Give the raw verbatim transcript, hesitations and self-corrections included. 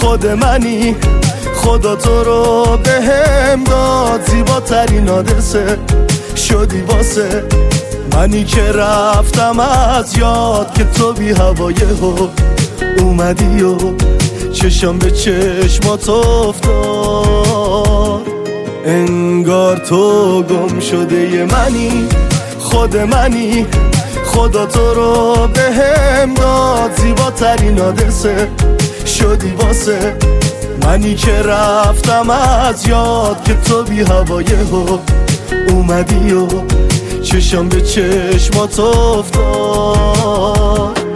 خود منی، خدا تو رو به هم داد، زیباترین آدرسه شدی واسه منی که رفتم از یاد، که تو بی هوایه ها اومدی و چشم به چشمات افتاد. انگار تو گم شده ی منی، خود منی، خدا تو رو به هم داد، زیباترین آدرسه شدی واسه منی که رفتم از یاد، که تو بی هوایه ها اومدی و چشم به چشمات افتاد.